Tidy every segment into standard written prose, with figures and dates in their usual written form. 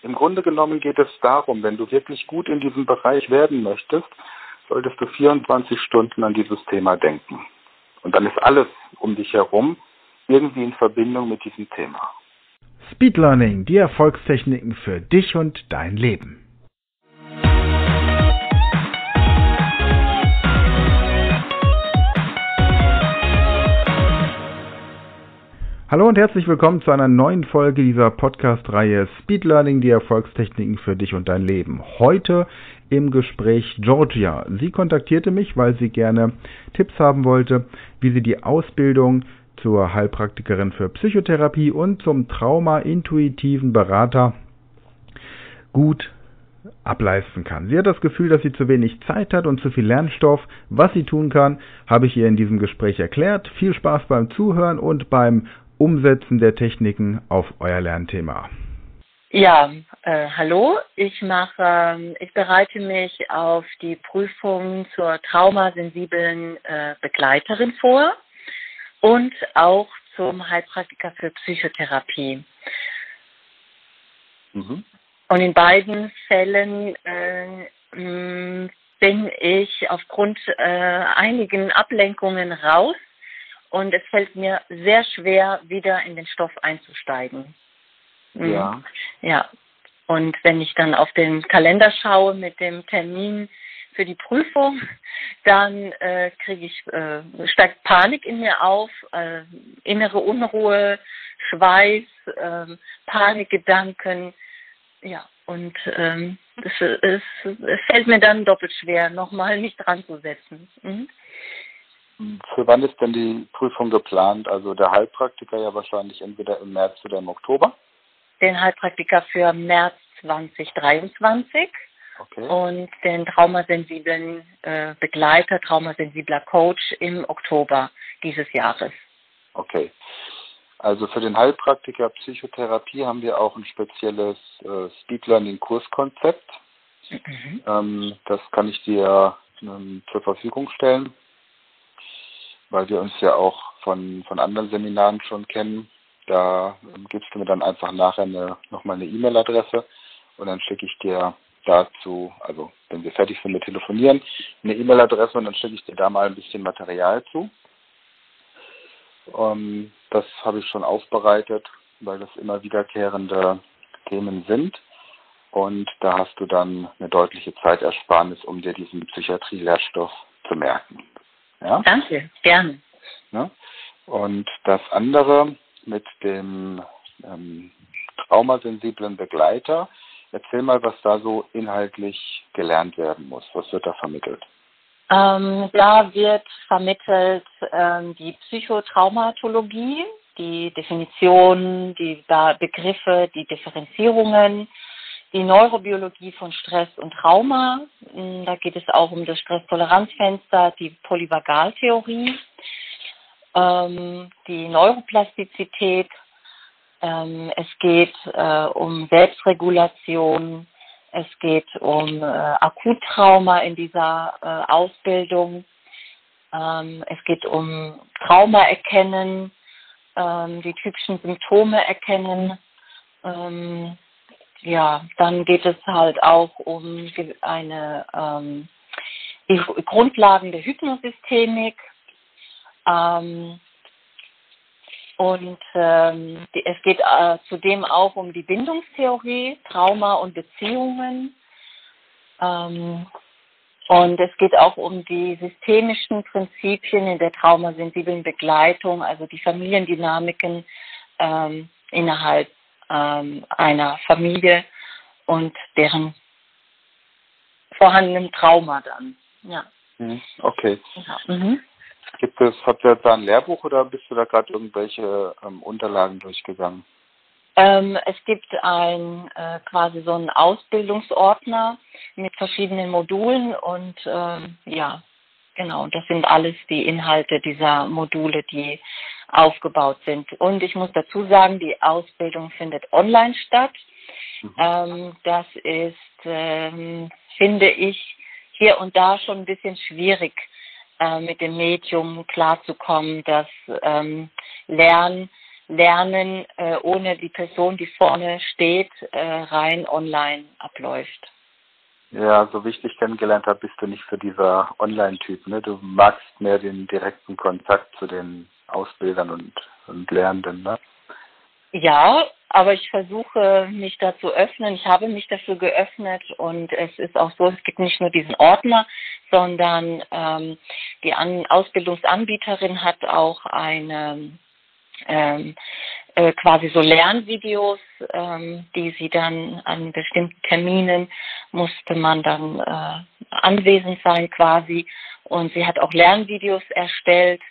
Im Grunde genommen geht es darum, wenn du wirklich gut in diesem Bereich werden möchtest, solltest du 24 Stunden an dieses Thema denken. Und dann ist alles um dich herum irgendwie in Verbindung mit diesem Thema. Speed Learning, die Erfolgstechniken für dich und dein Leben. Hallo und herzlich willkommen zu einer neuen Folge dieser Podcast-Reihe Speed Learning, die Erfolgstechniken für dich und dein Leben. Heute im Gespräch Georgia. Sie kontaktierte mich, weil sie gerne Tipps haben wollte, wie sie die Ausbildung zur Heilpraktikerin für Psychotherapie und zum Trauma-intuitiven Berater gut ableisten kann. Sie hat das Gefühl, dass sie zu wenig Zeit hat und zu viel Lernstoff. Was sie tun kann, habe ich ihr in diesem Gespräch erklärt. Viel Spaß beim Zuhören und beim Umsetzen der Techniken auf euer Lernthema. Ja, hallo. Ich bereite mich auf die Prüfung zur traumasensiblen Begleiterin vor und auch zum Heilpraktiker für Psychotherapie. Und in beiden Fällen bin ich aufgrund einigen Ablenkungen raus. Und es fällt mir sehr schwer, wieder in den Stoff einzusteigen. Ja. Ja. Und wenn ich dann auf den Kalender schaue mit dem Termin für die Prüfung, dann steigt Panik in mir auf, innere Unruhe, Schweiß, Panikgedanken. Ja, und es fällt mir dann doppelt schwer, nochmal mich dran zu setzen. Für wann ist denn die Prüfung geplant? Also der Heilpraktiker ja wahrscheinlich entweder im März oder im Oktober? Den Heilpraktiker für März 2023 Okay. und den traumasensiblen Begleiter, traumasensibler Coach im Oktober dieses Jahres. Okay. Also für den Heilpraktiker Psychotherapie haben wir auch ein spezielles Speed Learning Kurskonzept. Das kann ich dir zur Verfügung stellen, weil wir uns ja auch von anderen Seminaren schon kennen. Da gibst du mir dann einfach nachher nochmal eine E-Mail-Adresse und dann schicke ich dir dazu, also wenn wir fertig sind mit Telefonieren, eine E-Mail-Adresse und dann schicke ich dir da mal ein bisschen Material zu. Das habe ich schon aufbereitet, weil das immer wiederkehrende Themen sind. Und da hast du dann eine deutliche Zeitersparnis, um dir diesen Psychiatrie-Lehrstoff zu merken. Ja? Danke, gerne. Ja? Und das andere mit dem traumasensiblen Begleiter, erzähl mal, was da so inhaltlich gelernt werden muss. Was wird da vermittelt? Da wird vermittelt die Psychotraumatologie, die Definition, die Begriffe, die Differenzierungen, die Neurobiologie von Stress und Trauma. Da geht es auch um das Stresstoleranzfenster, die Polyvagaltheorie, die Neuroplastizität. Es geht um Selbstregulation. Es geht um Akuttrauma in dieser Ausbildung. Es geht um Trauma erkennen, die typischen Symptome erkennen. Ja, dann geht es halt auch um die Grundlagen der Hypnosystemik. Es geht zudem auch um die Bindungstheorie, Trauma und Beziehungen. Und es geht auch um die systemischen Prinzipien in der traumasensiblen Begleitung, also die Familiendynamiken innerhalb einer Familie und deren vorhandenem Trauma dann. Ja. Okay. Ja. Habt ihr da ein Lehrbuch oder bist du da gerade irgendwelche Unterlagen durchgegangen? Es gibt quasi so einen Ausbildungsordner mit verschiedenen Modulen und ja, genau, das sind alles die Inhalte dieser Module, die aufgebaut sind. Und ich muss dazu sagen, die Ausbildung findet online statt. Das ist, finde ich, hier und da schon ein bisschen schwierig, mit dem Medium klarzukommen, das Lernen ohne die Person, die vorne steht, rein online abläuft. Ja, so wie ich dich kennengelernt habe, bist du nicht so dieser Online-Typ, ne? Du magst mehr den direkten Kontakt zu den Ausbildern und Lernenden, ne? Ja, aber ich versuche mich da zu öffnen. Ich habe mich dafür geöffnet und es ist auch so, es gibt nicht nur diesen Ordner, sondern die Ausbildungsanbieterin hat auch eine quasi so Lernvideos, die sie dann an bestimmten Terminen musste man dann anwesend sein quasi, und sie hat auch Lernvideos erstellt.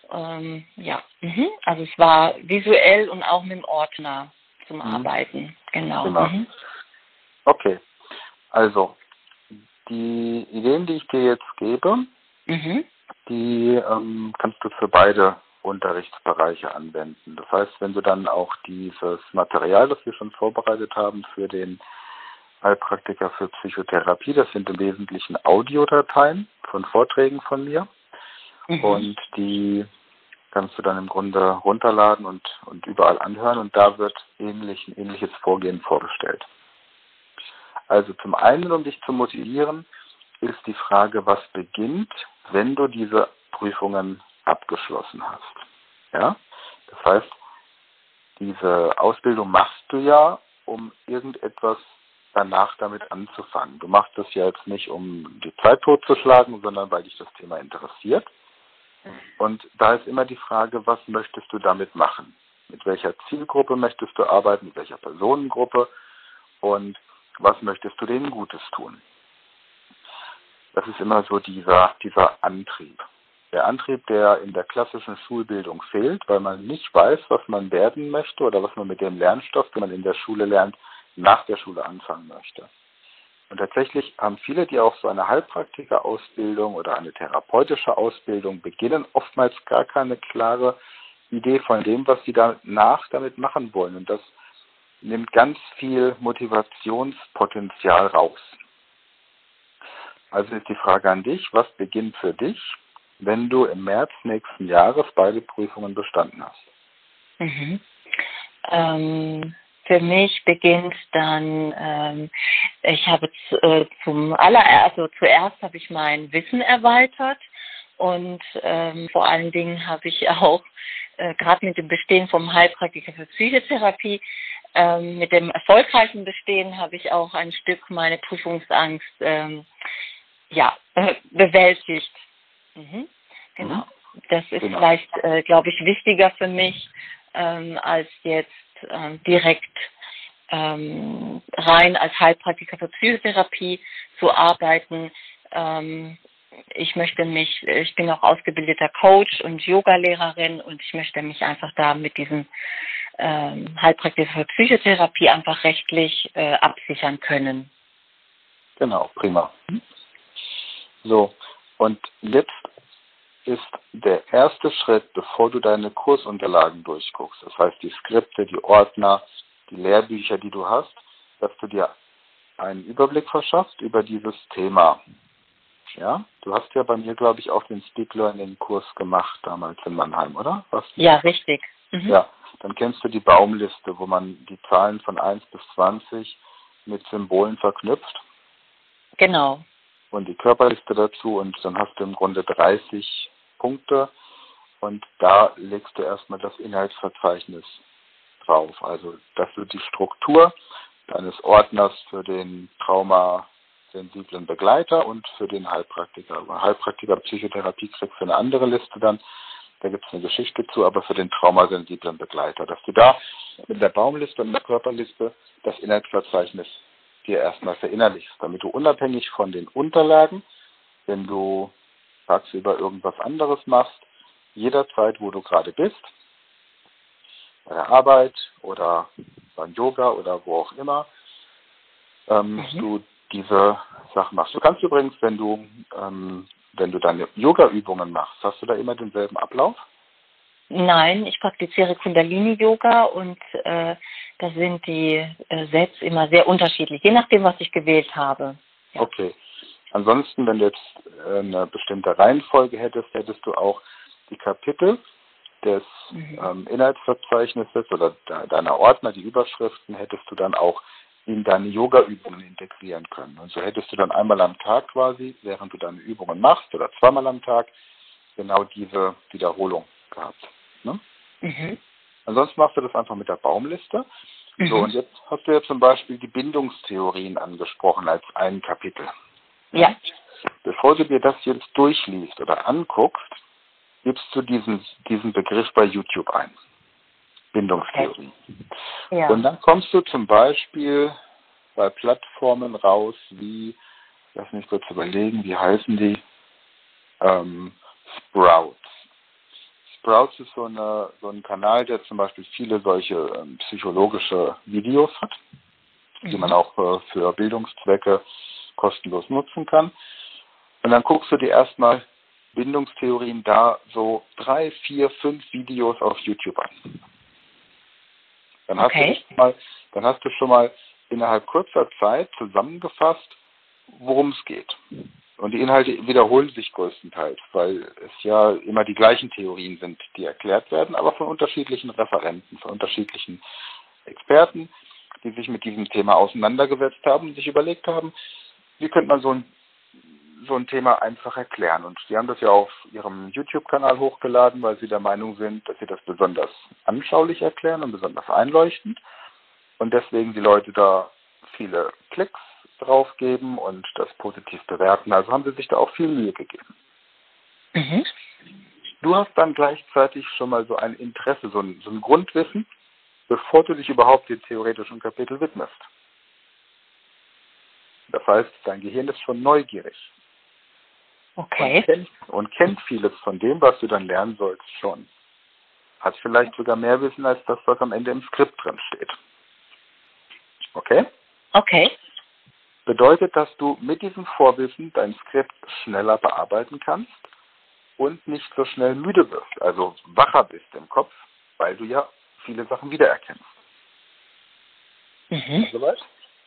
Also es war visuell und auch mit dem Ordner zum Arbeiten, genau. Okay, also die Ideen, die ich dir jetzt gebe, die kannst du für beide Unterrichtsbereiche anwenden. Das heißt, wenn du dann auch dieses Material, das wir schon vorbereitet haben für den Heilpraktiker für Psychotherapie, das sind im Wesentlichen Audiodateien von Vorträgen von mir, und die kannst du dann im Grunde runterladen und überall anhören, und da wird ein ähnliches Vorgehen vorgestellt. Also zum einen, um dich zu motivieren, ist die Frage, was beginnt, wenn du diese Prüfungen abgeschlossen hast. Ja? Das heißt, diese Ausbildung machst du ja, um irgendetwas danach damit anzufangen. Du machst das ja jetzt nicht, um die Zeit totzuschlagen, sondern weil dich das Thema interessiert. Und da ist immer die Frage, was möchtest du damit machen? Mit welcher Zielgruppe möchtest du arbeiten, mit welcher Personengruppe, und was möchtest du denen Gutes tun? Das ist immer so dieser Antrieb. Der Antrieb, der in der klassischen Schulbildung fehlt, weil man nicht weiß, was man werden möchte oder was man mit dem Lernstoff, den man in der Schule lernt, nach der Schule anfangen möchte. Und tatsächlich haben viele, die auch so eine Heilpraktikerausbildung oder eine therapeutische Ausbildung beginnen, oftmals gar keine klare Idee von dem, was sie danach damit machen wollen. Und das nimmt ganz viel Motivationspotenzial raus. Also ist die Frage an dich, was beginnt für dich, wenn du im März nächsten Jahres beide Prüfungen bestanden hast? Für mich beginnt dann, ich habe zuerst habe ich mein Wissen erweitert, und vor allen Dingen habe ich auch, gerade mit dem Bestehen vom Heilpraktiker für Psychotherapie, mit dem erfolgreichen Bestehen habe ich auch ein Stück meine Prüfungsangst bewältigt. Genau. Das ist vielleicht, glaube ich, wichtiger für mich, als jetzt direkt rein als Heilpraktiker für Psychotherapie zu arbeiten. Ich bin auch ausgebildeter Coach und Yoga-Lehrerin, und ich möchte mich einfach da mit diesem Heilpraktiker für Psychotherapie einfach rechtlich absichern können. Genau, prima. So, und jetzt ist der erste Schritt, bevor du deine Kursunterlagen durchguckst, das heißt die Skripte, die Ordner, die Lehrbücher, die du hast, dass du dir einen Überblick verschaffst über dieses Thema. Ja, du hast ja bei mir, glaube ich, auch den Speed Learning Kurs gemacht, damals in Mannheim, oder? Ja, richtig. Ja, dann kennst du die Baumliste, wo man die Zahlen von 1 bis 20 mit Symbolen verknüpft. Genau. Und die Körperliste dazu, und dann hast du im Grunde 30 Punkte, und da legst du erstmal das Inhaltsverzeichnis drauf. Also, dass du die Struktur deines Ordners für den traumasensiblen Begleiter und für den Heilpraktiker. Heilpraktiker Psychotherapie kriegst du eine andere Liste dann, da gibt es eine Geschichte zu, aber für den traumasensiblen Begleiter, dass du da mit der Baumliste und der Körperliste das Inhaltsverzeichnis dir erstmal verinnerlichst, damit du unabhängig von den Unterlagen, wenn du tagsüber irgendwas anderes machst, jederzeit, wo du gerade bist, bei der Arbeit oder beim Yoga oder wo auch immer, du diese Sachen machst. Du kannst übrigens, wenn du deine Yoga-Übungen machst, hast du da immer denselben Ablauf? Nein, ich praktiziere Kundalini-Yoga, und da sind die Sätze immer sehr unterschiedlich, je nachdem, was ich gewählt habe. Ja. Okay. Ansonsten, wenn du jetzt eine bestimmte Reihenfolge hättest du auch die Kapitel des Inhaltsverzeichnisses oder deiner Ordner, die Überschriften, hättest du dann auch in deine Yoga-Übungen integrieren können. Und so hättest du dann einmal am Tag quasi, während du deine Übungen machst, oder zweimal am Tag, genau diese Wiederholung gehabt. Ne? Ansonsten machst du das einfach mit der Baumliste. So, und jetzt hast du ja zum Beispiel die Bindungstheorien angesprochen als ein Kapitel. Ja. Bevor du dir das jetzt durchliest oder anguckst, gibst du diesen Begriff bei YouTube ein. Bindungstheorie. Okay. Ja. Und dann kommst du zum Beispiel bei Plattformen raus wie, lass mich kurz überlegen, wie heißen die? Sprouts. Sprouts ist so ein Kanal, der zum Beispiel viele solche psychologische Videos hat, die man auch für Bildungszwecke kostenlos nutzen kann. Und dann guckst du dir erstmal Bindungstheorien da so 3, 4, 5 Videos auf YouTube an. Dann hast du schon mal innerhalb kurzer Zeit zusammengefasst, worum es geht. Und die Inhalte wiederholen sich größtenteils, weil es ja immer die gleichen Theorien sind, die erklärt werden, aber von unterschiedlichen Referenten, von unterschiedlichen Experten, die sich mit diesem Thema auseinandergesetzt haben und sich überlegt haben, wie könnte man so ein Thema einfach erklären. Und die haben das ja auf ihrem YouTube-Kanal hochgeladen, weil sie der Meinung sind, dass sie das besonders anschaulich erklären und besonders einleuchtend. Und deswegen die Leute da viele Klicks drauf geben und das positiv bewerten. Also haben sie sich da auch viel Mühe gegeben. Du hast dann gleichzeitig schon mal so ein Interesse, so ein Grundwissen, bevor du dich überhaupt dem theoretischen Kapitel widmest. Das heißt, dein Gehirn ist schon neugierig. Okay. Und kennt vieles von dem, was du dann lernen sollst, schon. Hat vielleicht sogar mehr Wissen als das, was am Ende im Skript drin steht. Okay? Okay. Bedeutet, dass du mit diesem Vorwissen dein Skript schneller bearbeiten kannst und nicht so schnell müde wirst, also wacher bist im Kopf, weil du ja viele Sachen wiedererkennst. Soweit?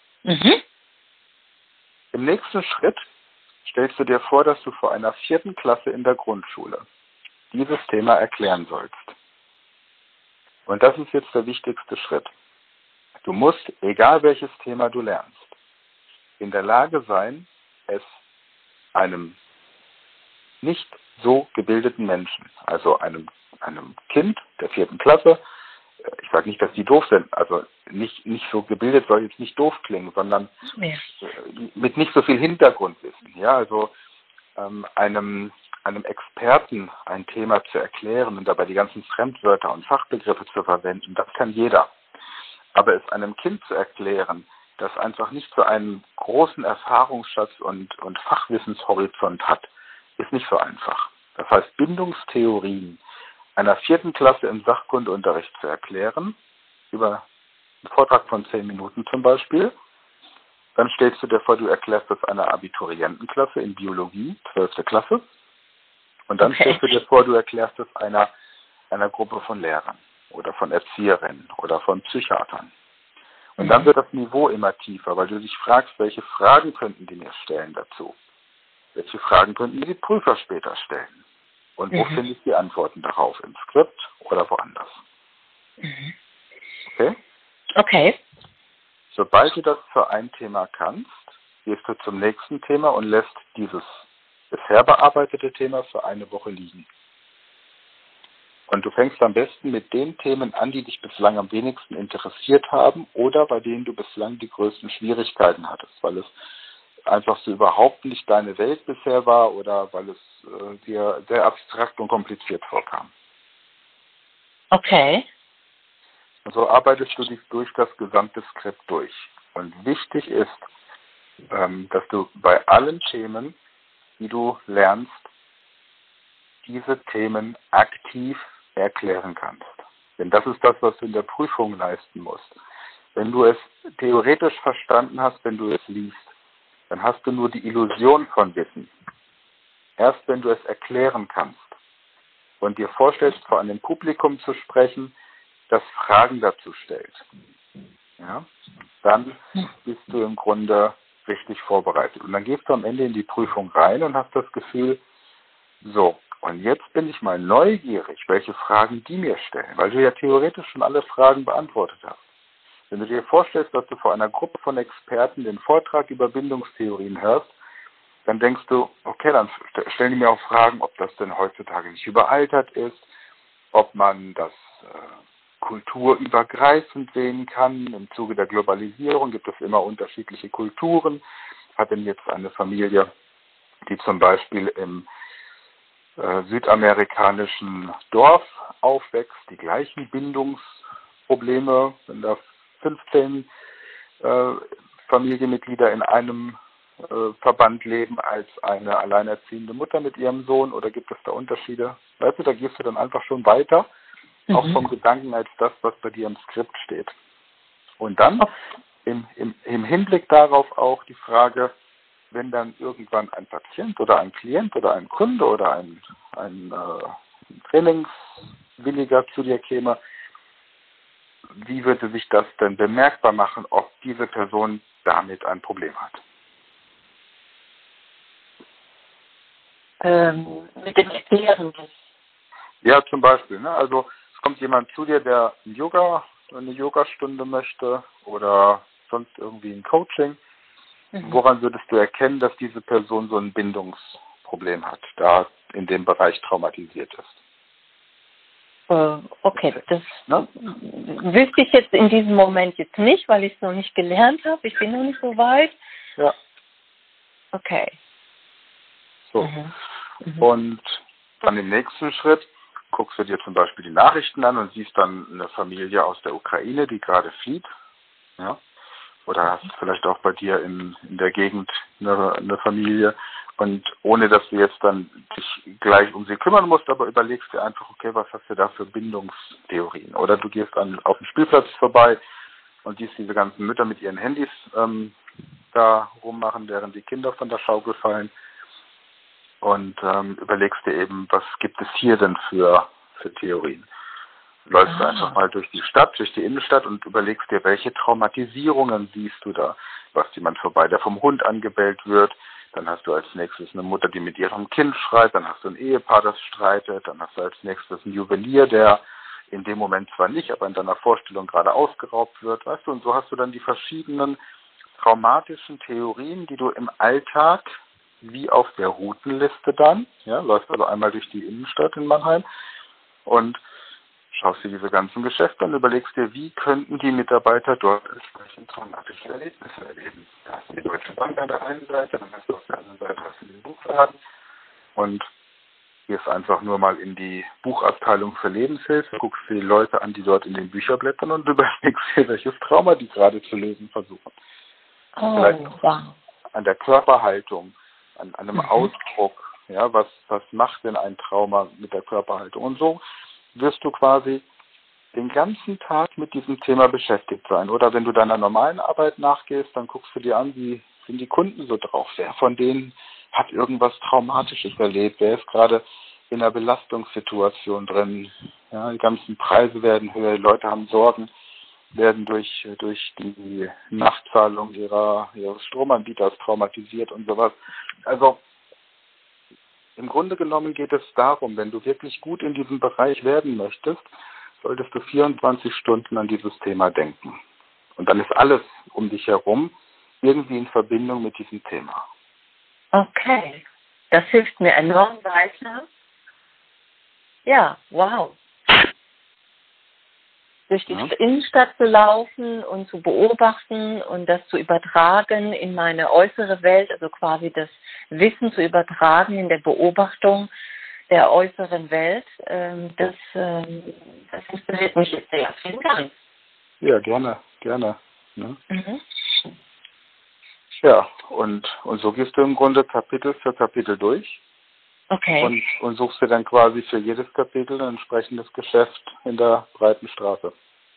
Im nächsten Schritt stellst du dir vor, dass du vor einer 4. Klasse in der Grundschule dieses Thema erklären sollst. Und das ist jetzt der wichtigste Schritt. Du musst, egal welches Thema du lernst, in der Lage sein, es einem nicht so gebildeten Menschen, also einem Kind der 4. Klasse, ich sage nicht, dass die doof sind, also nicht so gebildet soll jetzt nicht doof klingen, sondern mit nicht so viel Hintergrundwissen. Ja, also einem Experten ein Thema zu erklären und dabei die ganzen Fremdwörter und Fachbegriffe zu verwenden, das kann jeder. Aber es einem Kind zu erklären, das einfach nicht so einen großen Erfahrungsschatz und Fachwissenshorizont hat, ist nicht so einfach. Das heißt, Bindungstheorien einer 4. Klasse im Sachkundeunterricht zu erklären, über einen Vortrag von 10 Minuten zum Beispiel, dann stellst du dir vor, du erklärst das einer Abiturientenklasse in Biologie, 12. Klasse, und dann stellst du dir vor, du erklärst es einer Gruppe von Lehrern oder von Erzieherinnen oder von Psychiatern. Und dann wird das Niveau immer tiefer, weil du dich fragst, welche Fragen könnten die mir stellen dazu? Welche Fragen könnten mir die Prüfer später stellen? Und wo finde ich die Antworten darauf? Im Skript oder woanders? Okay? Okay. Sobald du das für ein Thema kannst, gehst du zum nächsten Thema und lässt dieses bisher bearbeitete Thema für eine Woche liegen. Und du fängst am besten mit den Themen an, die dich bislang am wenigsten interessiert haben oder bei denen du bislang die größten Schwierigkeiten hattest, weil es einfach so überhaupt nicht deine Welt bisher war oder weil es dir sehr abstrakt und kompliziert vorkam. Okay. Und so arbeitest du dich durch das gesamte Skript durch. Und wichtig ist, dass du bei allen Themen, die du lernst, diese Themen aktiv erklären kannst. Denn das ist das, was du in der Prüfung leisten musst. Wenn du es theoretisch verstanden hast, wenn du es liest, dann hast du nur die Illusion von Wissen. Erst wenn du es erklären kannst und dir vorstellst, vor einem Publikum zu sprechen, das Fragen dazu stellt, ja, dann bist du im Grunde richtig vorbereitet. Und dann gehst du am Ende in die Prüfung rein und hast das Gefühl, so, Und jetzt bin ich mal neugierig, welche Fragen die mir stellen, weil du ja theoretisch schon alle Fragen beantwortet hast. Wenn du dir vorstellst, dass du vor einer Gruppe von Experten den Vortrag über Bindungstheorien hörst, dann denkst du, okay, dann stellen die mir auch Fragen, ob das denn heutzutage nicht überaltert ist, ob man das kulturübergreifend sehen kann. Im Zuge der Globalisierung gibt es immer unterschiedliche Kulturen. Ich habe jetzt eine Familie, die zum Beispiel im südamerikanischen Dorf aufwächst, die gleichen Bindungsprobleme, wenn da 15 Familienmitglieder in einem Verband leben als eine alleinerziehende Mutter mit ihrem Sohn, oder gibt es da Unterschiede? Weißt du, da gehst du dann einfach schon weiter, auch vom Gedanken als das, was bei dir im Skript steht. Und dann im Hinblick darauf auch die Frage, wenn dann irgendwann ein Patient oder ein Klient oder ein Kunde oder ein Trainingswilliger zu dir käme, wie würde sich das denn bemerkbar machen, ob diese Person damit ein Problem hat? Mit dem Erklären des. Ja, zum Beispiel. Ne? Also es kommt jemand zu dir, der eine Yogastunde möchte oder sonst irgendwie ein Coaching. Woran würdest du erkennen, dass diese Person so ein Bindungsproblem hat, da in dem Bereich traumatisiert ist? Okay, das wüsste ich jetzt in diesem Moment jetzt nicht, weil ich es noch nicht gelernt habe. Ich bin noch nicht so weit. Ja. Okay. So. Und dann im nächsten Schritt guckst du dir zum Beispiel die Nachrichten an und siehst dann eine Familie aus der Ukraine, die gerade flieht. Ja. Oder hast vielleicht auch bei dir in der Gegend eine Familie. Und ohne, dass du jetzt dann dich gleich um sie kümmern musst, aber überlegst dir einfach, okay, was hast du da für Bindungstheorien? Oder du gehst auf dem Spielplatz vorbei und siehst diese ganzen Mütter mit ihren Handys da rummachen, während die Kinder von der Schaukel fallen. Und überlegst dir eben, was gibt es hier denn für Theorien? Läufst du einfach mal durch die Stadt, durch die Innenstadt und überlegst dir, welche Traumatisierungen siehst du da? Du hast jemand vorbei, der vom Hund angebellt wird. Dann hast du als nächstes eine Mutter, die mit ihrem Kind schreit. Dann hast du ein Ehepaar, das streitet. Dann hast du als nächstes einen Juwelier, der in dem Moment zwar nicht, aber in deiner Vorstellung gerade ausgeraubt wird. Weißt du, und so hast du dann die verschiedenen traumatischen Theorien, die du im Alltag wie auf der Routenliste dann, ja, läufst also einmal durch die Innenstadt in Mannheim und schaust dir diese ganzen Geschäfte und überlegst dir, wie könnten die Mitarbeiter dort entsprechend traumatische Erlebnisse erleben. Da hast du die Deutsche Bank an der einen Seite, dann hast du auf der anderen Seite den Buchladen und gehst einfach nur mal in die Buchabteilung für Lebenshilfe, guckst dir die Leute an, die dort in den Büchern blättern und überlegst dir, welches Trauma die gerade zu lösen versuchen. Vielleicht an der Körperhaltung, an einem Ausdruck, ja, was macht denn ein Trauma mit der Körperhaltung? Und so wirst du quasi den ganzen Tag mit diesem Thema beschäftigt sein. Oder wenn du deiner normalen Arbeit nachgehst, dann guckst du dir an, wie sind die Kunden so drauf? Wer von denen hat irgendwas Traumatisches erlebt? Wer ist gerade in einer Belastungssituation drin? Ja, die ganzen Preise werden höher, die Leute haben Sorgen, werden durch die Nachzahlung ihres Stromanbieters traumatisiert und sowas. Also im Grunde genommen geht es darum, wenn du wirklich gut in diesem Bereich werden möchtest, solltest du 24 Stunden an dieses Thema denken. Und dann ist alles um dich herum irgendwie in Verbindung mit diesem Thema. Okay, das hilft mir enorm weiter. Ja, wow. Durch die Innenstadt zu laufen und zu beobachten und das zu übertragen in meine äußere Welt, also quasi das Wissen zu übertragen in der Beobachtung der äußeren Welt, das inspiriert mich jetzt sehr. Vielen Dank. Ja, gerne. Ne? Ja, und so gehst du im Grunde Kapitel für Kapitel durch. Okay. Und suchst dir dann quasi für jedes Kapitel ein entsprechendes Geschäft in der breiten Straße.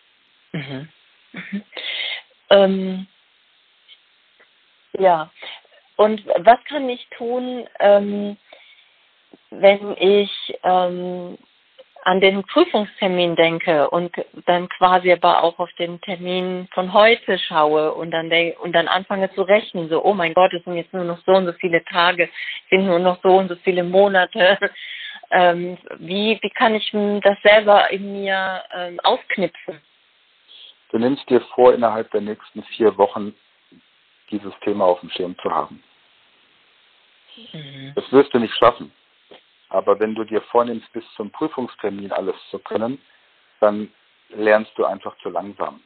Ja, und was kann ich tun, wenn ich an den Prüfungstermin denke und dann quasi aber auch auf den Termin von heute schaue und dann anfange zu rechnen, so, oh mein Gott, es sind jetzt nur noch so und so viele Tage, es sind nur noch so und so viele Monate. Wie kann ich das selber in mir ausknipsen? Du nimmst dir vor, innerhalb der nächsten 4 Wochen dieses Thema auf dem Schirm zu haben. Das wirst du nicht schaffen. Aber wenn du dir vornimmst, bis zum Prüfungstermin alles zu können, dann lernst du einfach zu langsam.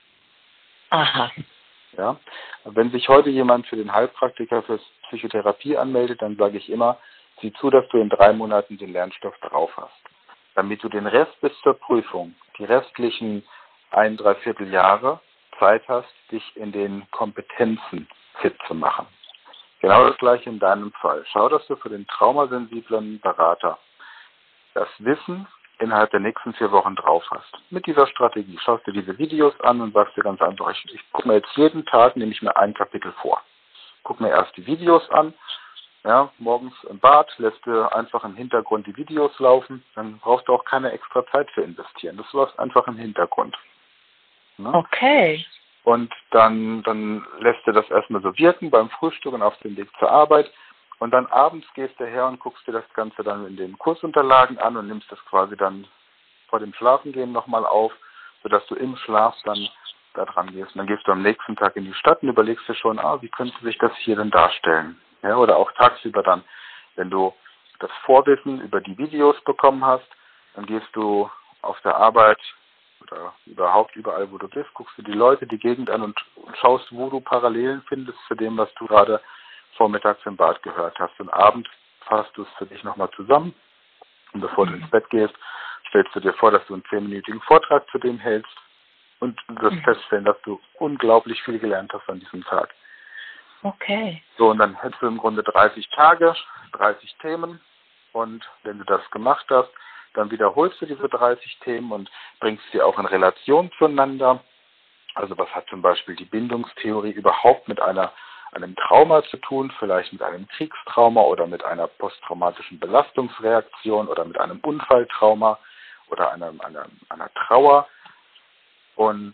Aha. Ja? Wenn sich heute jemand für den Heilpraktiker für Psychotherapie anmeldet, dann sage ich immer, sieh zu, dass du in 3 Monaten den Lernstoff drauf hast. Damit du den Rest bis zur Prüfung, die restlichen 1,75 Jahre Zeit hast, dich in den Kompetenzen fit zu machen. Genau das gleiche in deinem Fall. Schau, dass du für den traumasensiblen Berater das Wissen innerhalb der nächsten 4 Wochen drauf hast. Mit dieser Strategie schaust du diese Videos an und sagst dir ganz einfach, ich gucke mir jetzt jeden Tag, nehme ich mir ein Kapitel vor. Guck mir erst die Videos an, ja, morgens im Bad lässt du einfach im Hintergrund die Videos laufen, dann brauchst du auch keine extra Zeit für investieren. Das läuft einfach im Hintergrund. Ne? Okay. Und dann lässt du das erstmal so wirken beim Frühstück und auf dem Weg zur Arbeit. Und dann abends gehst du her und guckst dir das Ganze dann in den Kursunterlagen an und nimmst das quasi dann vor dem Schlafengehen nochmal auf, sodass du im Schlaf dann da dran gehst. Und dann gehst du am nächsten Tag in die Stadt und überlegst dir schon, wie könnte sich das hier denn darstellen? Ja, oder auch tagsüber dann, wenn du das Vorwissen über die Videos bekommen hast, dann gehst du auf der Arbeit oder überhaupt überall, wo du bist, guckst du die Leute, die Gegend an und schaust, wo du Parallelen findest zu dem, was du gerade vormittags im Bad gehört hast. Und abends fasst du es für dich nochmal zusammen und bevor du ins Bett gehst, stellst du dir vor, dass du einen 10-minütigen Vortrag zu dem hältst und wirst feststellen, dass du unglaublich viel gelernt hast an diesem Tag. Okay. So, und dann hättest du im Grunde 30 Tage, 30 Themen und wenn du das gemacht hast, dann wiederholst du diese 30 Themen und bringst sie auch in Relation zueinander. Also was hat zum Beispiel die Bindungstheorie überhaupt mit einem Trauma zu tun, vielleicht mit einem Kriegstrauma oder mit einer posttraumatischen Belastungsreaktion oder mit einem Unfalltrauma oder einer Trauer. Und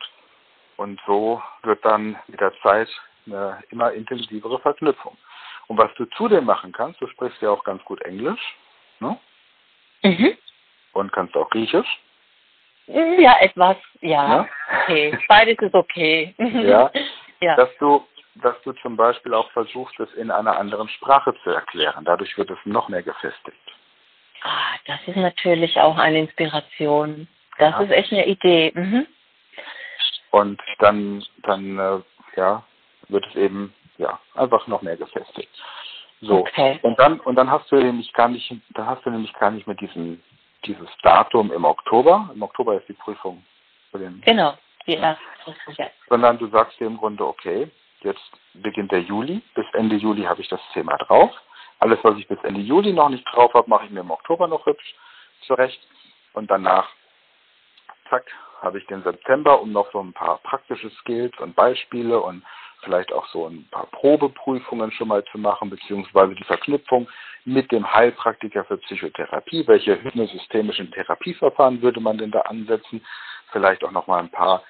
so wird dann mit der Zeit eine immer intensivere Verknüpfung. Und was du zudem machen kannst, du sprichst ja auch ganz gut Englisch, ne? Mhm. Und kannst auch Griechisch. Ja, etwas, ja. Ja? Okay. Beides ist okay. Ja. Ja. Dass du zum Beispiel auch versuchst, es in einer anderen Sprache zu erklären. Dadurch wird es noch mehr gefestigt. Das ist natürlich auch eine Inspiration. Das ist echt eine Idee. Mhm. Und dann wird es eben einfach noch mehr gefestigt. So. Okay. Und dann hast du nämlich gar nicht mehr dieses Datum im Oktober. Im Oktober ist die Prüfung für den. Genau. Ja. Sondern du sagst dir im Grunde, okay, jetzt beginnt der Juli. Bis Ende Juli habe ich das Thema drauf. Alles, was ich bis Ende Juli noch nicht drauf habe, mache ich mir im Oktober noch hübsch zurecht. Und danach, zack, habe ich den September, um noch so ein paar praktische Skills und Beispiele und vielleicht auch so ein paar Probeprüfungen schon mal zu machen, beziehungsweise die Verknüpfung mit dem Heilpraktiker für Psychotherapie. Welche hypnosystemischen Therapieverfahren würde man denn da ansetzen? Vielleicht auch noch mal ein paar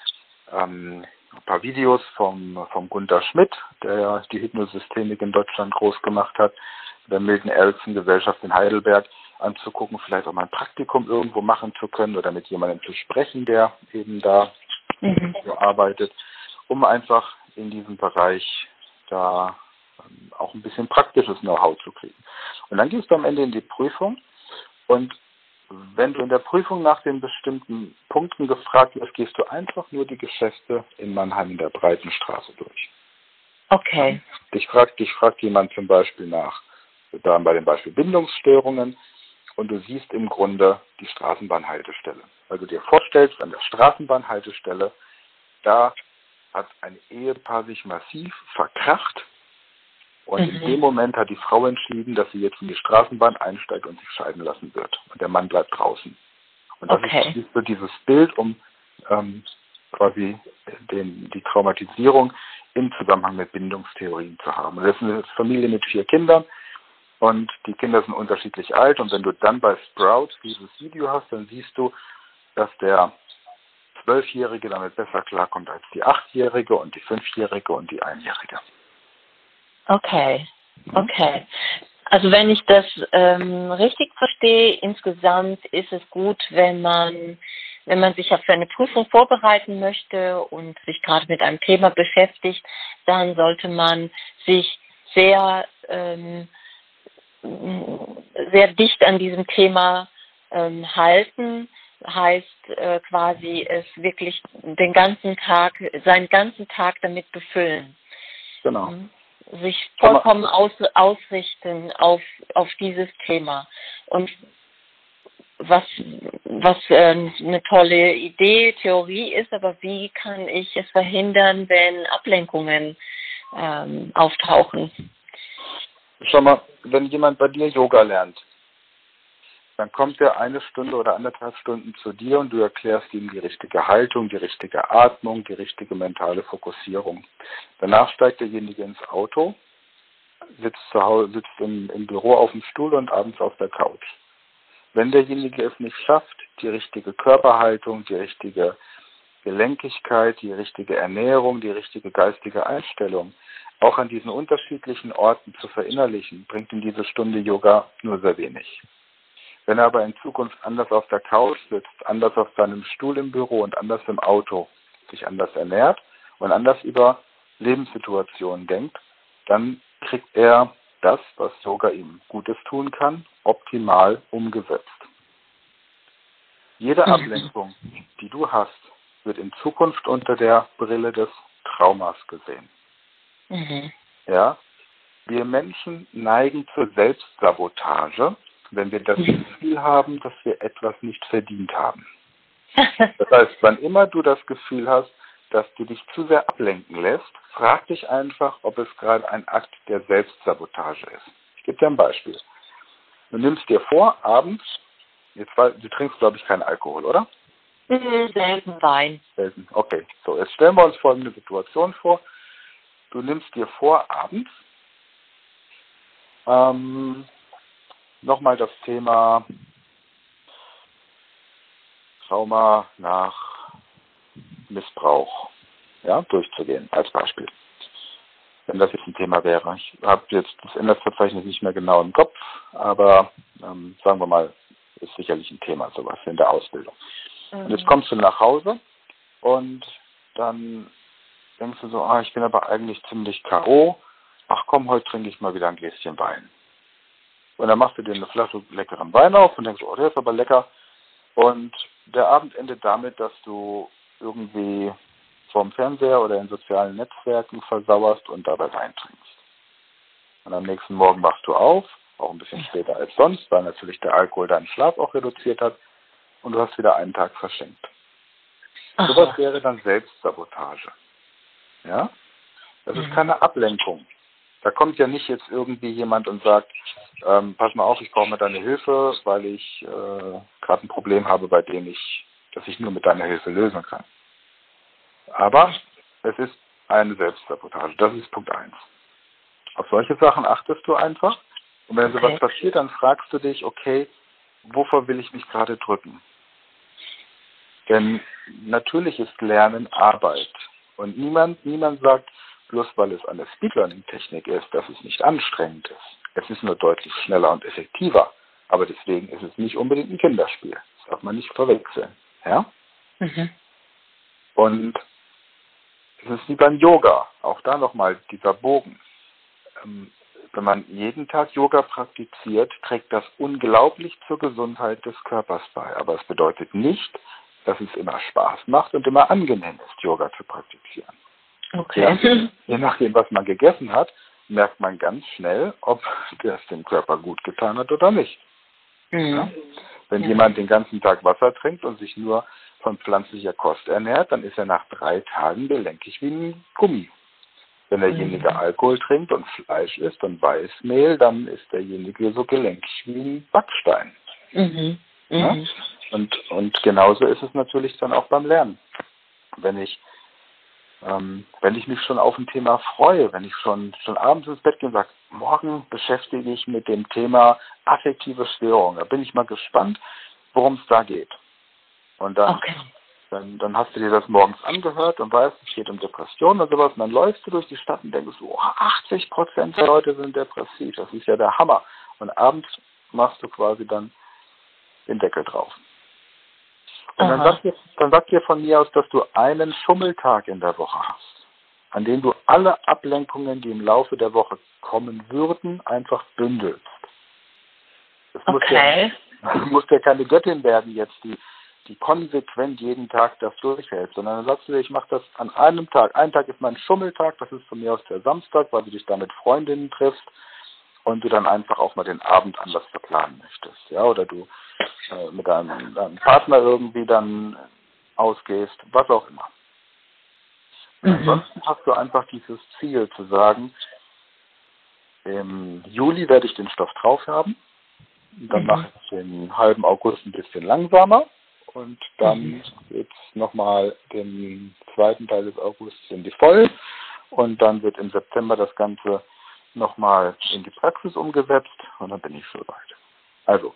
Videos vom Gunther Schmidt, der ja die Hypnosystemik in Deutschland groß gemacht hat, der Milton Erickson Gesellschaft in Heidelberg anzugucken, vielleicht auch mal ein Praktikum irgendwo machen zu können oder mit jemandem zu sprechen, der eben da so arbeitet, um einfach in diesem Bereich da auch ein bisschen praktisches Know-how zu kriegen. Und dann gehst du am Ende in die Prüfung und wenn du in der Prüfung nach den bestimmten Punkten gefragt wirst, gehst du einfach nur die Geschäfte in Mannheim in der Breitenstraße durch. Okay. Dich fragt jemand zum Beispiel nach, da bei dem Beispiel Bindungsstörungen, und du siehst im Grunde die Straßenbahnhaltestelle. Weil du dir vorstellst, an der Straßenbahnhaltestelle, da hat ein Ehepaar sich massiv verkracht und in dem Moment hat die Frau entschieden, dass sie jetzt in die Straßenbahn einsteigt und sich scheiden lassen wird. Und der Mann bleibt draußen. Und das ist so dieses Bild, um quasi die Traumatisierung im Zusammenhang mit Bindungstheorien zu haben. Und das ist eine Familie mit 4 Kindern und die Kinder sind unterschiedlich alt. Und wenn du dann bei Sprout dieses Video hast, dann siehst du, dass der 12-Jährige damit besser klarkommt als die 8-Jährige und die 5-Jährige und die 1-Jährige. Okay. Also wenn ich das richtig verstehe, insgesamt ist es gut, wenn man sich ja für eine Prüfung vorbereiten möchte und sich gerade mit einem Thema beschäftigt, dann sollte man sich sehr dicht an diesem Thema halten. Heißt quasi es wirklich seinen ganzen Tag damit befüllen. Genau. Sich vollkommen ausrichten auf dieses Thema. Und was eine tolle Idee, Theorie ist, aber wie kann ich es verhindern, wenn Ablenkungen auftauchen? Schau mal, wenn jemand bei dir Yoga lernt, dann kommt er 1 Stunde oder 1,5 Stunden zu dir und du erklärst ihm die richtige Haltung, die richtige Atmung, die richtige mentale Fokussierung. Danach steigt derjenige ins Auto, sitzt im Büro auf dem Stuhl und abends auf der Couch. Wenn derjenige es nicht schafft, die richtige Körperhaltung, die richtige Gelenkigkeit, die richtige Ernährung, die richtige geistige Einstellung auch an diesen unterschiedlichen Orten zu verinnerlichen, bringt ihm diese Stunde Yoga nur sehr wenig. Wenn er aber in Zukunft anders auf der Couch sitzt, anders auf seinem Stuhl im Büro und anders im Auto, sich anders ernährt und anders über Lebenssituationen denkt, dann kriegt er das, was Yoga ihm Gutes tun kann, optimal umgesetzt. Jede Ablenkung, die du hast, wird in Zukunft unter der Brille des Traumas gesehen. Mhm. Ja? Wir Menschen neigen zur Selbstsabotage, wenn wir das Gefühl haben, dass wir etwas nicht verdient haben. Das heißt, wann immer du das Gefühl hast, dass du dich zu sehr ablenken lässt, frag dich einfach, ob es gerade ein Akt der Selbstsabotage ist. Ich gebe dir ein Beispiel. Du nimmst dir vor, abends, du trinkst, glaube ich, keinen Alkohol, oder? Selten Wein. Selten, okay. So, jetzt stellen wir uns folgende Situation vor. Du nimmst dir vor, abends nochmal das Thema Trauma nach Missbrauch durchzugehen, als Beispiel. Wenn das jetzt ein Thema wäre. Ich habe jetzt das Inhaltsverzeichnis nicht mehr genau im Kopf, aber sagen wir mal, ist sicherlich ein Thema, sowas in der Ausbildung. Und jetzt kommst du nach Hause und dann denkst du so, ich bin aber eigentlich ziemlich K.O., ach komm, heute trinke ich mal wieder ein Gläschen Wein. Und dann machst du dir eine Flasche leckeren Wein auf und denkst, der ist aber lecker. Und der Abend endet damit, dass du irgendwie vorm Fernseher oder in sozialen Netzwerken versauerst und dabei Wein trinkst. Und am nächsten Morgen wachst du auf, auch ein bisschen später als sonst, weil natürlich der Alkohol deinen Schlaf auch reduziert hat und du hast wieder einen Tag verschenkt. Sowas wäre dann Selbstsabotage. Ja? Das ist keine Ablenkung. Da kommt ja nicht jetzt irgendwie jemand und sagt, pass mal auf, ich brauche mal deine Hilfe, weil ich gerade ein Problem habe, das ich nur mit deiner Hilfe lösen kann. Aber es ist eine Selbstsabotage. Das ist Punkt 1. Auf solche Sachen achtest du einfach. Und wenn sowas passiert, dann fragst du dich, okay, wovor will ich mich gerade drücken? Denn natürlich ist Lernen Arbeit. Und niemand sagt, bloß weil es eine Speed-Learning-Technik ist, dass es nicht anstrengend ist. Es ist nur deutlich schneller und effektiver. Aber deswegen ist es nicht unbedingt ein Kinderspiel. Das darf man nicht verwechseln. Ja? Und es ist wie beim Yoga. Auch da nochmal dieser Bogen. Wenn man jeden Tag Yoga praktiziert, trägt das unglaublich zur Gesundheit des Körpers bei. Aber es bedeutet nicht, dass es immer Spaß macht und immer angenehm ist, Yoga zu praktizieren. Okay. Je nachdem, was man gegessen hat, merkt man ganz schnell, ob das dem Körper gut getan hat oder nicht. Ja? Wenn jemand den ganzen Tag Wasser trinkt und sich nur von pflanzlicher Kost ernährt, dann ist er nach 3 Tagen gelenkig wie ein Gummi. Wenn derjenige Alkohol trinkt und Fleisch isst und Weißmehl, dann ist derjenige so gelenkig wie ein Backstein. Ja? Und genauso ist es natürlich dann auch beim Lernen. Wenn ich mich schon auf ein Thema freue, wenn ich schon abends ins Bett gehe und sage, morgen beschäftige ich mit dem Thema affektive Störungen. Da bin ich mal gespannt, worum es da geht. Und dann hast du dir das morgens angehört und weißt, es geht um Depressionen und sowas. Und dann läufst du durch die Stadt und denkst, 80% der Leute sind depressiv. Das ist ja der Hammer. Und abends machst du quasi dann den Deckel drauf. Und dann sagt dir von mir aus, dass du einen Schummeltag in der Woche hast, an dem du alle Ablenkungen, die im Laufe der Woche kommen würden, einfach bündelst. Das muss ja keine Göttin werden jetzt, die konsequent jeden Tag das durchhält, sondern dann sagst du dir, ich mache das an einem Tag. Ein Tag ist mein Schummeltag, das ist von mir aus der Samstag, weil du dich da mit Freundinnen triffst und du dann einfach auch mal den Abend anders verplanen möchtest. Ja, oder du mit deinem Partner irgendwie dann ausgehst, was auch immer. Und ansonsten hast du einfach dieses Ziel zu sagen, im Juli werde ich den Stoff drauf haben, dann mache ich den halben August ein bisschen langsamer und dann geht's nochmal den zweiten Teil des Augusts in die Voll und dann wird im September das Ganze nochmal in die Praxis umgesetzt und dann bin ich soweit. Also,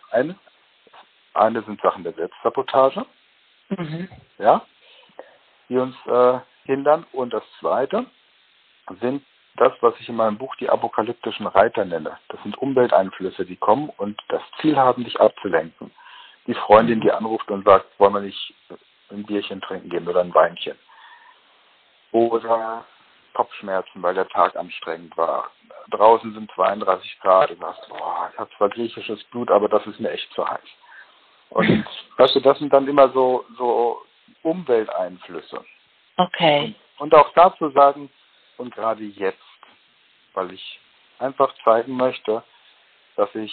eine sind Sachen der Selbstsabotage, ja, die uns hindern. Und das zweite sind das, was ich in meinem Buch die apokalyptischen Reiter nenne. Das sind Umwelteinflüsse, die kommen und das Ziel haben, dich abzulenken. Die Freundin, die anruft und sagt, wollen wir nicht ein Bierchen trinken gehen oder ein Weinchen. Oder Kopfschmerzen, weil der Tag anstrengend war. Draußen sind 32 Grad. Du sagst, boah, ich habe zwar griechisches Blut, aber das ist mir echt zu heiß. Und weißt du, das sind dann immer so Umwelteinflüsse. Okay. Und auch dazu sagen, und gerade jetzt, weil ich einfach zeigen möchte, dass ich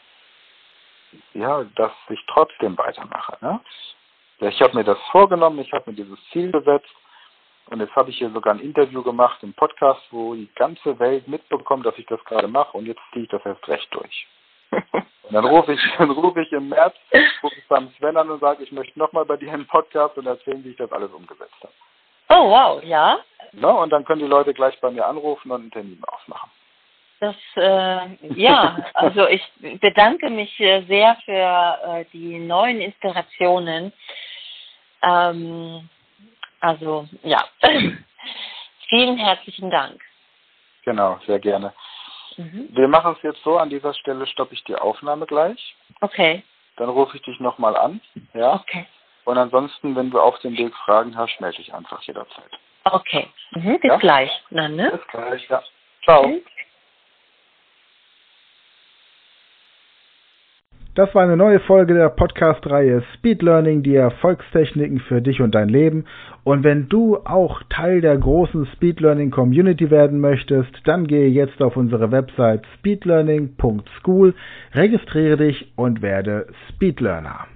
trotzdem weitermache. Ne? Ja, ich habe mir das vorgenommen, ich habe mir dieses Ziel gesetzt und jetzt habe ich hier sogar ein Interview gemacht im Podcast, wo die ganze Welt mitbekommt, dass ich das gerade mache und jetzt ziehe ich das erst recht durch. Und dann rufe ich im März, beim Sven an und sage, ich möchte nochmal bei dir einen Podcast und erzählen, wie ich das alles umgesetzt habe. Oh, wow, ja. Ja, und dann können die Leute gleich bei mir anrufen und einen Termin ausmachen. Das, also ich bedanke mich sehr für die neuen Inspirationen. Also, ja, vielen herzlichen Dank. Genau, sehr gerne. Wir machen es jetzt so, an dieser Stelle stoppe ich die Aufnahme gleich. Okay. Dann rufe ich dich nochmal an. Ja. Okay. Und ansonsten, wenn du auf dem Weg Fragen hast, melde dich einfach jederzeit. Okay. Bis gleich. Dann, ne? Bis gleich, ja. Ciao. Okay. Das war eine neue Folge der Podcast-Reihe Speed Learning, die Erfolgstechniken für dich und dein Leben. Und wenn du auch Teil der großen Speed Learning Community werden möchtest, dann gehe jetzt auf unsere Website speedlearning.school, registriere dich und werde Speed Learner.